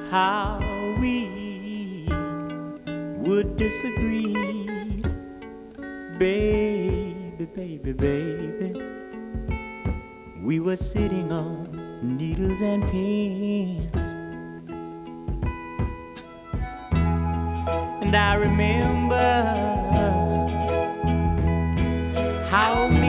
how we would disagree, baby, baby, baby. We were sitting on needles and pins, and I remember how